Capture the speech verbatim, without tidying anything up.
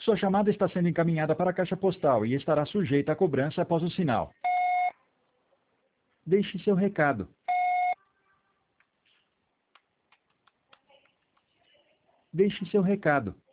Sua chamada está sendo encaminhada para a caixa postal e estará sujeita a cobrança após o sinal. Deixe seu recado. Deixe seu recado.